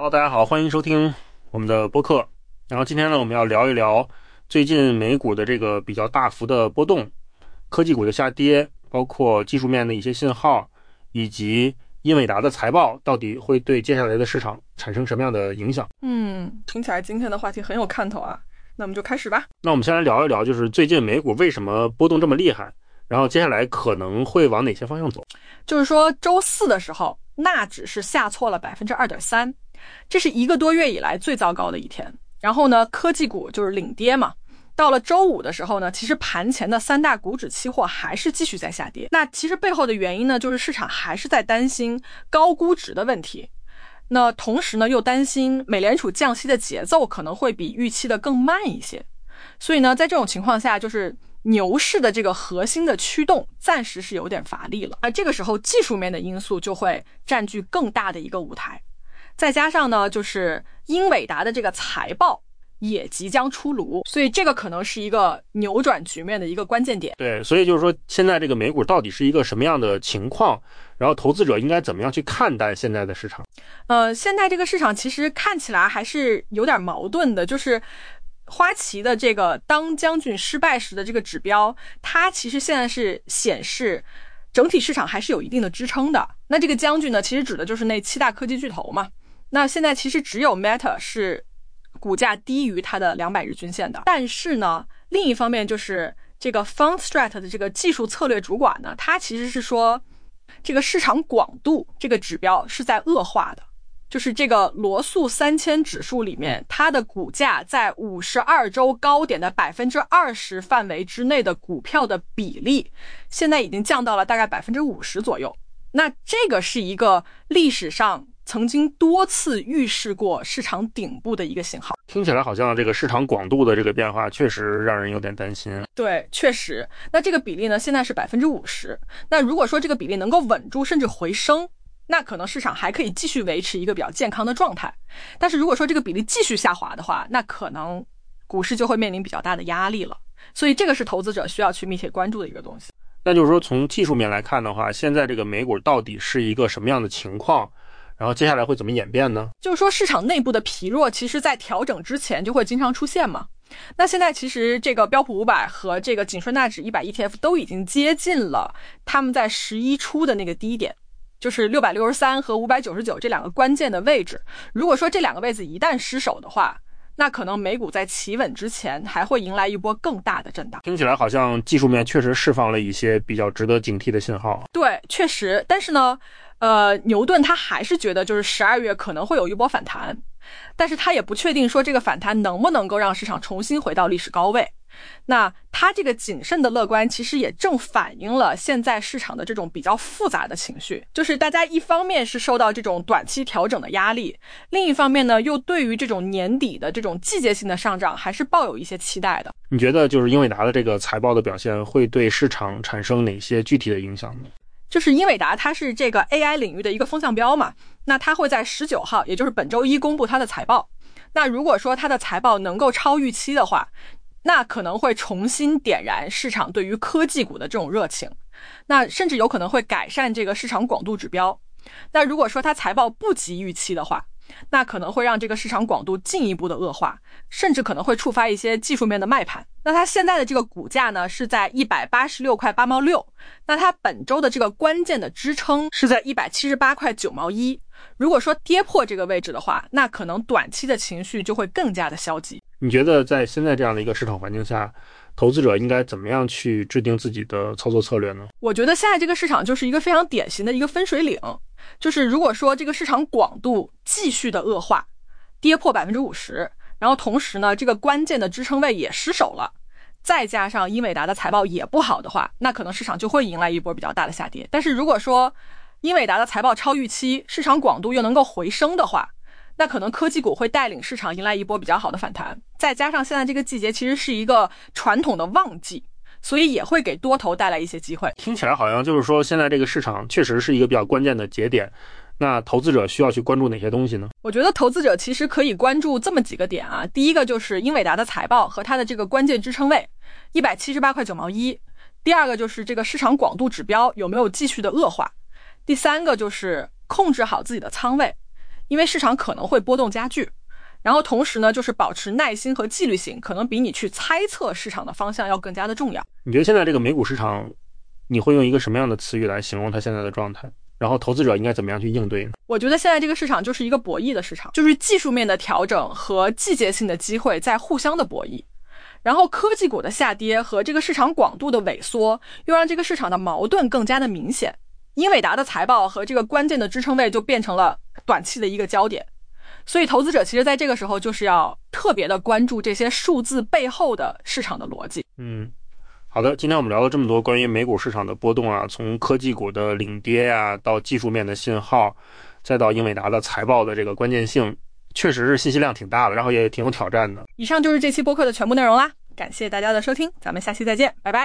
Hello， 大家好，欢迎收听我们的播客。然后今天呢，我们要聊一聊最近美股的这个比较大幅的波动，科技股的下跌，包括技术面的一些信号，以及英伟达的财报到底会对接下来的市场产生什么样的影响。 听起来今天的话题很有看头啊，那我们就开始吧。 那我们先来聊一聊，就是最近美股为什么波动这么厉害，然后接下来可能会往哪些方向走。 就是说周四的时候，纳指是下挫了 2.3%， 这是1个多月以来最糟糕的一天。然后呢，科技股就是领跌嘛。到了周五的时候呢，其实盘前的3大股指期货还是继续在下跌。那其实背后的原因呢，就是市场还是在担心高估值的问题。那同时呢，又担心美联储降息的节奏可能会比预期的更慢一些。所以呢，在这种情况下，就是牛市的这个核心的驱动暂时是有点乏力了。而这个时候技术面的因素就会占据更大的一个舞台。再加上呢，就是英伟达的这个财报也即将出炉，所以这个可能是一个扭转局面的一个关键点。 对，所以就是说现在这个美股到底是一个什么样的情况，然后投资者应该怎么样去看待现在的市场。 现在这个市场其实看起来还是有点矛盾的，就是花旗的这个当将军失败时的这个指标，它其实现在是显示整体市场还是有一定的支撑的。那这个将军呢，其实指的就是那7大科技巨头嘛。那现在其实只有 Meta 是股价低于它的200日均线的。但是呢，另一方面就是这个 Fundstrat 的这个技术策略主管呢，他其实是说这个市场广度这个指标是在恶化的。就是这个罗素3000指数里面，它的股价在52周高点的 20% 范围之内的股票的比例，现在已经降到了大概 50% 左右。那这个是一个历史上曾经多次预示过市场顶部的一个信号。 听起来好像这个市场广度的这个变化确实让人有点担心。 对，确实。那这个比例呢，现在是 50%。那如果说这个比例能够稳住甚至回升，那可能市场还可以继续维持一个比较健康的状态。但是如果说这个比例继续下滑的话，那可能股市就会面临比较大的压力了。所以这个是投资者需要去密切关注的一个东西。 那就是说从技术面来看的话，现在这个美股到底是一个什么样的情况，然后接下来会怎么演变呢？ 就是说市场内部的疲弱其实在调整之前就会经常出现嘛。那现在其实这个标普500和这个景顺纳指100 ETF 都已经接近了他们在11初的那个低点，就是663和599这两个关键的位置。如果说这两个位置一旦失守的话，那可能美股在企稳之前还会迎来一波更大的震荡。 听起来好像技术面确实释放了一些比较值得警惕的信号。 对，确实。但是呢牛顿他还是觉得就是12月可能会有一波反弹，但是他也不确定说这个反弹能不能够让市场重新回到历史高位。那他这个谨慎的乐观其实也正反映了现在市场的这种比较复杂的情绪，就是大家一方面是受到这种短期调整的压力，另一方面呢又对于这种年底的这种季节性的上涨还是抱有一些期待的。 你觉得就是英伟达的这个财报的表现会对市场产生哪些具体的影响呢？ 就是英伟达它是这个 AI 领域的一个风向标嘛，那它会在19号也就是本周一公布它的财报。那如果说它的财报能够超预期的话，那可能会重新点燃市场对于科技股的这种热情，那甚至有可能会改善这个市场广度指标。那如果说它财报不及预期的话，那可能会让这个市场广度进一步的恶化，甚至可能会触发一些技术面的卖盘。那它现在的这个股价呢是在186块8毛6，那它本周的这个关键的支撑是在178块9毛1。如果说跌破这个位置的话，那可能短期的情绪就会更加的消极。 你觉得在现在这样的一个市场环境下，投资者应该怎么样去制定自己的操作策略呢？ 我觉得现在这个市场就是一个非常典型的一个分水岭，就是如果说这个市场广度继续的恶化，跌破 50%， 然后同时呢这个关键的支撑位也失守了，再加上英伟达的财报也不好的话，那可能市场就会迎来一波比较大的下跌。但是如果说英伟达的财报超预期，市场广度又能够回升的话，那可能科技股会带领市场迎来一波比较好的反弹。再加上现在这个季节其实是一个传统的旺季，所以也会给多头带来一些机会。 听起来好像就是说现在这个市场确实是一个比较关键的节点，那投资者需要去关注哪些东西呢？ 我觉得投资者其实可以关注这么几个点啊。第一个就是英伟达的财报和它的这个关键支撑位178块9毛1。第二个就是这个市场广度指标有没有继续的恶化。第三个就是控制好自己的仓位， 因为市场可能会波动加剧。然后同时呢，就是保持耐心和纪律性，可能比你去猜测市场的方向要更加的重要。 你觉得现在这个美股市场，你会用一个什么样的词语来形容它现在的状态？然后投资者应该怎么样去应对呢？ 我觉得现在这个市场就是一个博弈的市场，就是技术面的调整和季节性的机会在互相的博弈。然后科技股的下跌和这个市场广度的萎缩，又让这个市场的矛盾更加的明显。英伟达的财报和这个关键的支撑位就变成了短期的一个焦点。所以投资者其实在这个时候就是要特别的关注这些数字背后的市场的逻辑。 好的，今天我们聊了这么多关于美股市场的波动啊，从科技股的领跌啊，到技术面的信号，再到英伟达的财报的这个关键性，确实是信息量挺大的，然后也挺有挑战的。 以上就是这期播客的全部内容啦，感谢大家的收听，咱们下期再见，拜拜。